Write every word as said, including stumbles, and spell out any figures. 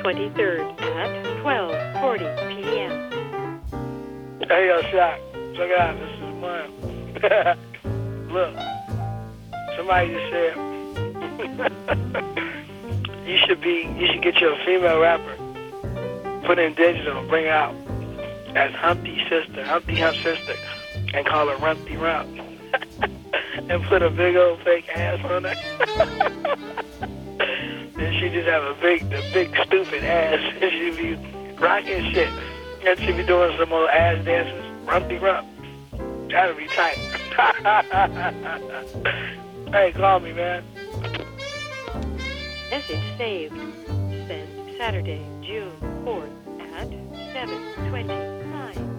twenty-third at twelve forty p.m. Hey, yo, Shaq, check it out. This is mine. Look, somebody just said you should be, you should get you a female rapper, put in digital, bring out as Humpty's sister, Humpty Hump's sister, and call her Rumpty Rump, and put a big old fake ass on her. Then she just have a big, the big stupid ass, and she be rocking shit, and she be doing some old ass dances, Rumpty Rump. That'd be tight. Hey, call me, man. Message saved. Sent Saturday, June fourth at seven twenty-nine.